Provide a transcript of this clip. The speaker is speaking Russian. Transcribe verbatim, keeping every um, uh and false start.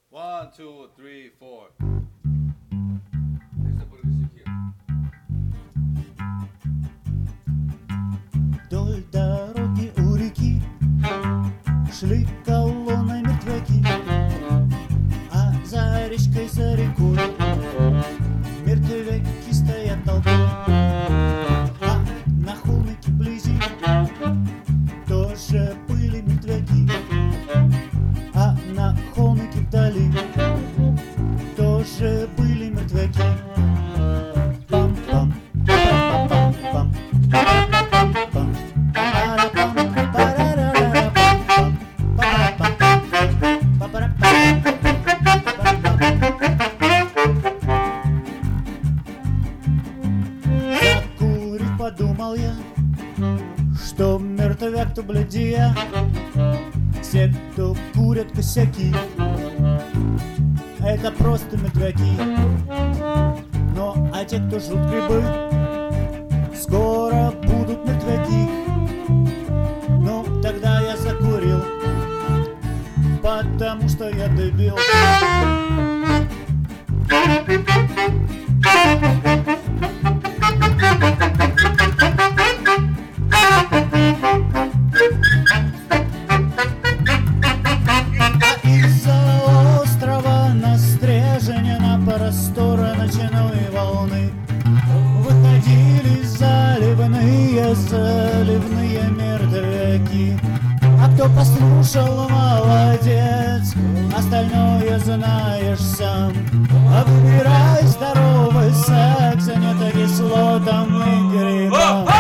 One, two, three, four. Вдоль дороги у реки шли колонной мертвяки, а за речкой, за рекой мертвяки стоят толпой. А на холмике вблизи тоже были мертвяки, а на холмике вдали тоже были мертвяки. Пам-пам, пам-пам-пам-пам. Закурив, подумал я, что мертвяк то бледия. Все, кто курят косяки, это просто мертвяки. Но а те, кто жрут грибы, скоро будут мертвяки. Ну, тогда я закурил, потому что я дебил. Из-за острова на стрежене, на просторы ночной волны выходили заливные, заливные мертвяки. А кто послушал, молодец, остальное знаешь сам. А выбирай здоровый секс, а не кислотам и грибам.